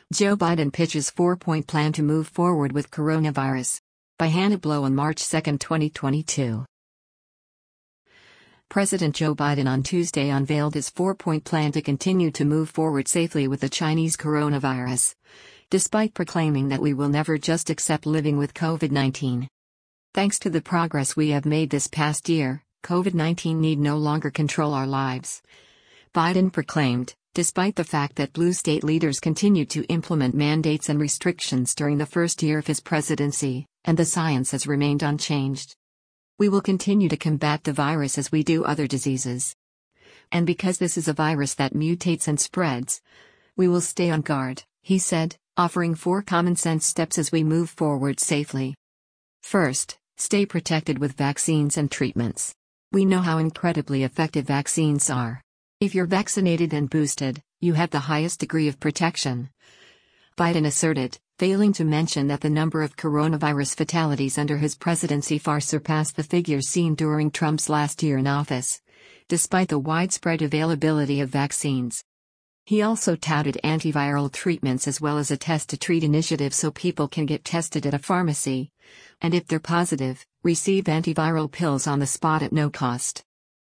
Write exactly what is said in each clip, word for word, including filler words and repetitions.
Joe Biden pitches four-point plan to move forward with coronavirus. By Hannah Blow on March second, twenty twenty-two. President Joe Biden on Tuesday unveiled his four-point plan to continue to move forward safely with the Chinese coronavirus, despite proclaiming that we will never just accept living with COVID nineteen. Thanks to the progress we have made this past year, COVID nineteen need no longer control our lives, Biden proclaimed, despite the fact that blue state leaders continued to implement mandates and restrictions during the first year of his presidency, and the science has remained unchanged. We will continue to combat the virus as we do other diseases. And because this is a virus that mutates and spreads, we will stay on guard, he said, offering four common-sense steps as we move forward safely. First, stay protected with vaccines and treatments. We know how incredibly effective vaccines are. If you're vaccinated and boosted, you have the highest degree of protection, Biden asserted, failing to mention that the number of coronavirus fatalities under his presidency far surpassed the figures seen during Trump's last year in office, despite the widespread availability of vaccines. He also touted antiviral treatments as well as a test-to-treat initiative so people can get tested at a pharmacy, and if they're positive, receive antiviral pills on the spot at no cost.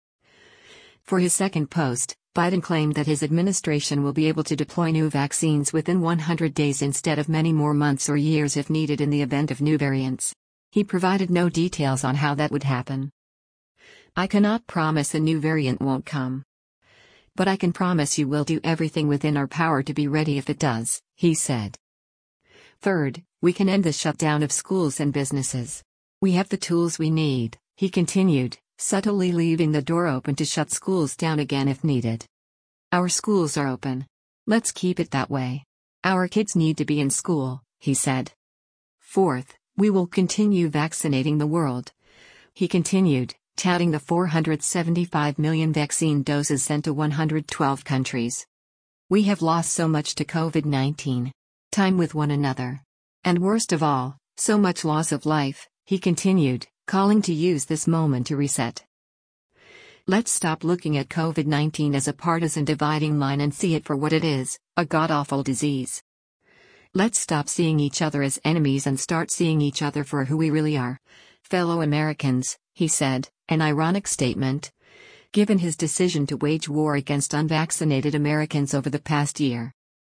For his second post, Biden claimed that his administration will be able to deploy new vaccines within one hundred days instead of many more months or years if needed in the event of new variants. He provided no details on how that would happen. I cannot promise a new variant won't come, but I can promise you we'll do everything within our power to be ready if it does, he said. Third, we can end the shutdown of schools and businesses. We have the tools we need, he continued, subtly leaving the door open to shut schools down again if needed. Our schools are open. Let's keep it that way. Our kids need to be in school, he said. Fourth, we will continue vaccinating the world, he continued, touting the four hundred seventy-five million vaccine doses sent to one hundred twelve countries. We have lost so much to COVID nineteen. Time with one another. And worst of all, so much loss of life, he continued, calling to use this moment to reset. Let's stop looking at COVID nineteen as a partisan dividing line and see it for what it is, a god-awful disease. Let's stop seeing each other as enemies and start seeing each other for who we really are, fellow Americans, he said, an ironic statement, given his decision to wage war against unvaccinated Americans over the past year.